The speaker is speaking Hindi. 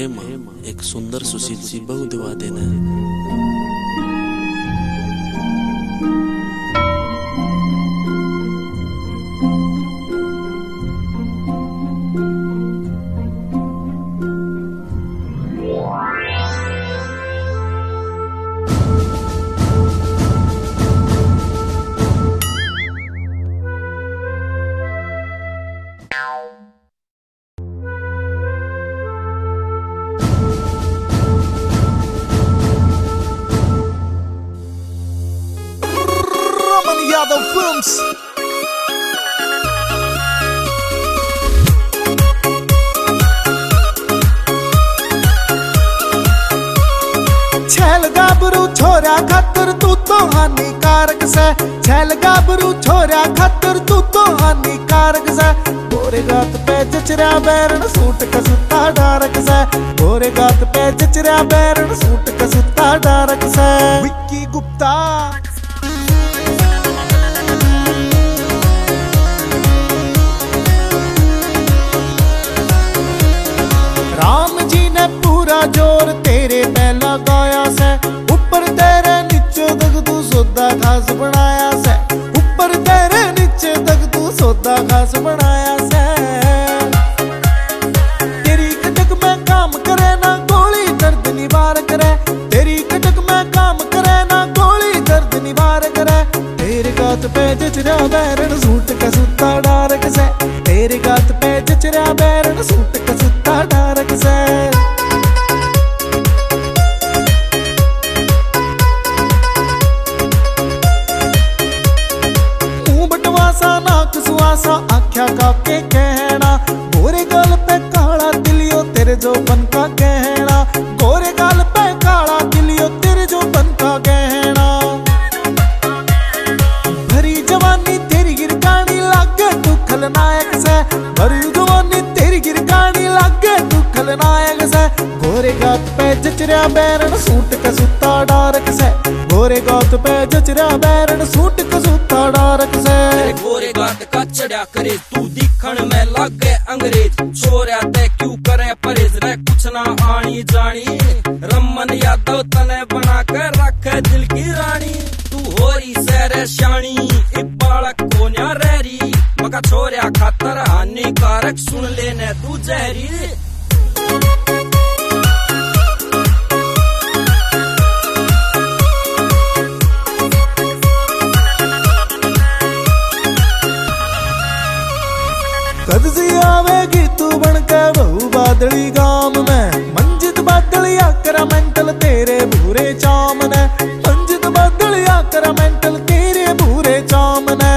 माँ, एक सुंदर सुशील सी बहू दिवा देना। Yadav Films. छैल गाबरू छोरा खातर तू तो हानिकारक से, छैल गाबरू छोरा खातर तू तो हानिकारक से। गोरे गात पे जचरा बैरन सूट कसूता डारक से, गोरे गात पे जचरा बैरन सूट कसूता डारक से। विक्की गुप्ता जोर तेरे पे लगाया से, ऊपर तेरे नीचे तक तू सौदा खास बनाया से, ऊपर तेरे नीचे तक तू सौदा खास बनाया से। तेरी कटक में काम करे ना गोली दर्द निवार करे, तेरी कटक में काम करे ना गोली दर्द निवार करे। तेरे गात पे जचरा बैरन सूट कसूता डारक से, तेरे गात पे जचरा बैरन सूट कसूता डारक से। सुआसा आख्या का के कहना, गोरे गाल पे काला दिलियो तेरे जो बन का कहना, गोरे गाल पे काला दिलियो तेरे जो बन का कहना। भरी जवानी तेरी गिरकानी लागे तू खलनायक से, भरी जवानी तेरी गिरकानी लागे तू खलनायक से। गोरे गात पे जचरा बैरन सूट कसूता डारक से, गोरे गात पे जचरा बैरन सूट कसूता डारक से। गोरे गात का चढ़ा करे तू दिखण में लागे अंग्रेज, छोरा ते क्यों करे परहेज रे कुछ ना आनी जानी। रमन यादव तने बना कर रखे दिल की रानी, तू होरी सैरे शानी बालक को न्या रैरी। मका छोरा खातर हानिकारक सुन लेने तू जहरी। कद से आवेगी तू बनके बहू बादली गाम में, मंजित बादलिया करा मेंटल तेरे भूरे चाम ने, मंजित बादलिया करा मेंटल तेरे भूरे चाम ने।